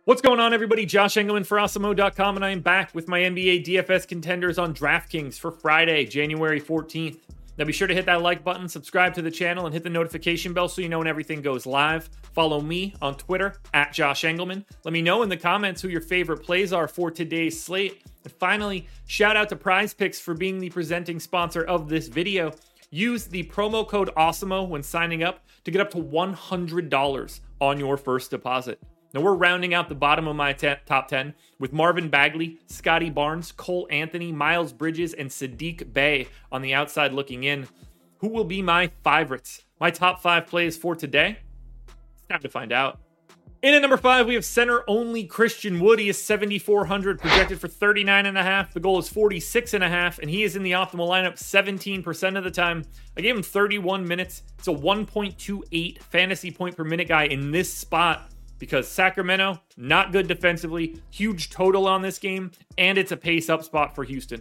What's going on, everybody? Josh Engelman for Awesemo.com, and I am back with my NBA DFS contenders on DraftKings for Friday, January 14th. Now be sure to hit that like button, subscribe to the channel, and hit the notification bell so you know when everything goes live. Follow me on Twitter, @Josh Engelman. Let me know in the comments who your favorite plays are for today's slate. And finally, shout out to Prize Picks for being the presenting sponsor of this video. Use the promo code AWESEMO when signing up to get up to $100 on your first deposit. Now we're rounding out the bottom of my top 10 with Marvin Bagley, Scotty Barnes, Cole Anthony, Miles Bridges, and Saddiq Bey on the outside looking in. Who will be my favorites? My top 5 plays for today? It's time to find out. In at number 5, we have center-only Christian Wood. He is 7,400, projected for 39.5. The goal is 46.5, and he is in the optimal lineup 17% of the time. I gave him 31 minutes. It's a 1.28 fantasy point per minute guy in this spot, because Sacramento, not good defensively, huge total on this game, and it's a pace-up spot for Houston.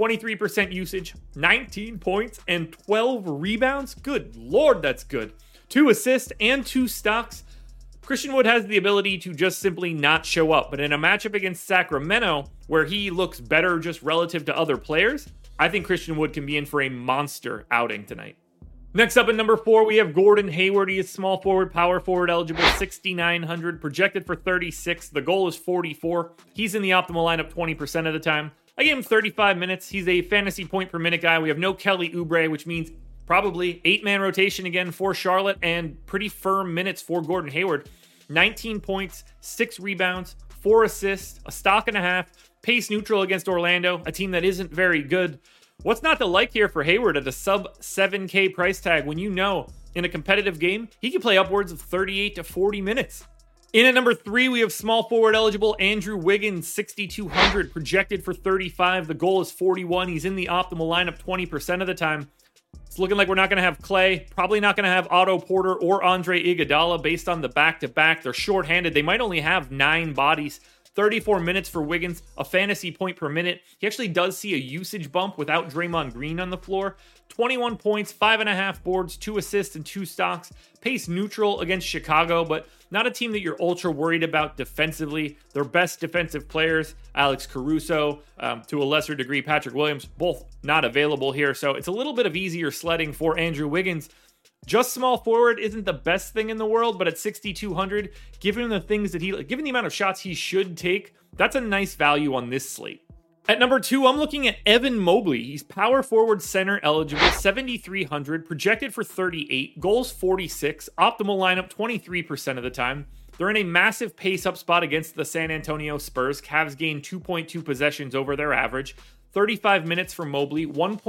23% usage, 19 points, and 12 rebounds. Good Lord, that's good. 2 assists and 2 stocks. Christian Wood has the ability to just simply not show up, but in a matchup against Sacramento, where he looks better just relative to other players, I think Christian Wood can be in for a monster outing tonight. Next up at number 4, we have Gordon Hayward. He is small forward, power forward eligible, 6,900, projected for 36. The goal is 44. He's in the optimal lineup 20% of the time. I gave him 35 minutes. He's a fantasy point per minute guy. We have no Kelly Oubre, which means probably 8-man rotation again for Charlotte and pretty firm minutes for Gordon Hayward. 19 points, 6 rebounds, 4 assists, a stock and a half, pace neutral against Orlando, a team that isn't very good. What's not to like here for Hayward at a sub 7K price tag when you know in a competitive game he can play upwards of 38 to 40 minutes? In at number 3, we have small forward eligible Andrew Wiggins, 6,200, projected for 35. The goal is 41. He's in the optimal lineup 20% of the time. It's looking like we're not going to have Clay, probably not going to have Otto Porter or Andre Iguodala based on the back-to-back. They're shorthanded. They might only have 9 bodies. 34 minutes for Wiggins, a fantasy point per minute. He actually does see a usage bump without Draymond Green on the floor. 21 points, 5.5 boards, 2 assists, and 2 stocks. Pace neutral against Chicago, but not a team that you're ultra worried about defensively. Their best defensive players, Alex Caruso, to a lesser degree, Patrick Williams, both not available here. So it's a little bit of easier sledding for Andrew Wiggins. Just small forward isn't the best thing in the world, but at 6,200, given the things that given the amount of shots he should take, that's a nice value on this slate. At number 2, I'm looking at Evan Mobley. He's power forward center eligible, 7,300, projected for 38, goals 46, optimal lineup 23% of the time. They're in a massive pace-up spot against the San Antonio Spurs. Cavs gained 2.2 possessions over their average. 35 minutes for Mobley,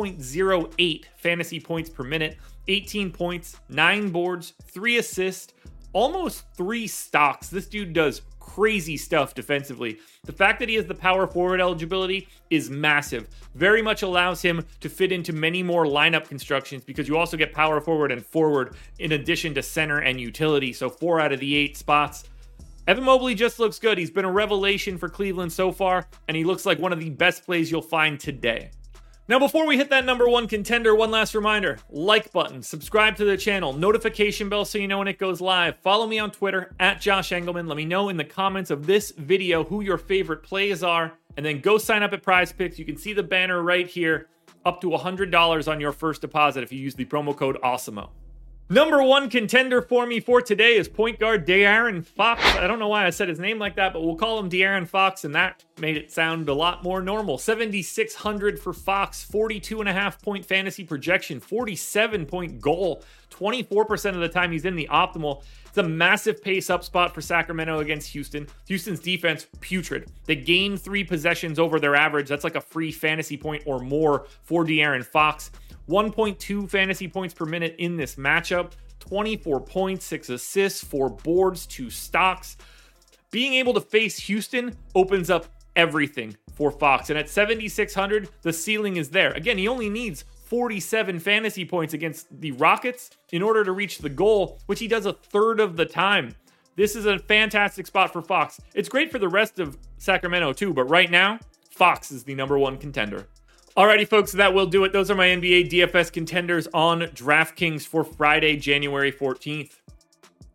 1.08 fantasy points per minute, 18 points, 9 boards, 3 assists, almost 3 stocks. This dude does crazy stuff defensively. The fact that he has the power forward eligibility is massive. Very much allows him to fit into many more lineup constructions because you also get power forward and forward in addition to center and utility. So 4 out of the 8 spots. Evan Mobley just looks good. He's been a revelation for Cleveland so far, and he looks like one of the best plays you'll find today. Now, before we hit that number 1 contender, one last reminder. Like button, subscribe to the channel, notification bell so you know when it goes live. Follow me on Twitter, @Josh Engelman. Let me know in the comments of this video who your favorite plays are, and then go sign up at Prize Picks. You can see the banner right here, up to $100 on your first deposit if you use the promo code AWESEMO. Number 1 contender for me for today is point guard De'Aaron Fox. I don't know why I said his name like that, but we'll call him De'Aaron Fox, and that made it sound a lot more normal. 7,600 for Fox, 42.5 point fantasy projection, 47 point goal, 24% of the time he's in the optimal. It's a massive pace-up spot for Sacramento against Houston. Houston's defense, putrid. They gain 3 possessions over their average. That's like a free fantasy point or more for De'Aaron Fox. 1.2 fantasy points per minute in this matchup, 24 points, 6 assists, 4 boards, 2 stocks. Being able to face Houston opens up everything for Fox. And at 7,600, the ceiling is there. Again, he only needs 47 fantasy points against the Rockets in order to reach the goal, which he does a third of the time. This is a fantastic spot for Fox. It's great for the rest of Sacramento too, but right now, Fox is the number 1 contender. Alrighty, folks, that will do it. Those are my NBA DFS contenders on DraftKings for Friday, January 14th.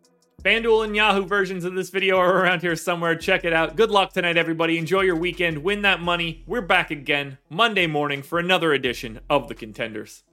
FanDuel and Yahoo versions of this video are around here somewhere. Check it out. Good luck tonight, everybody. Enjoy your weekend. Win that money. We're back again Monday morning for another edition of The Contenders.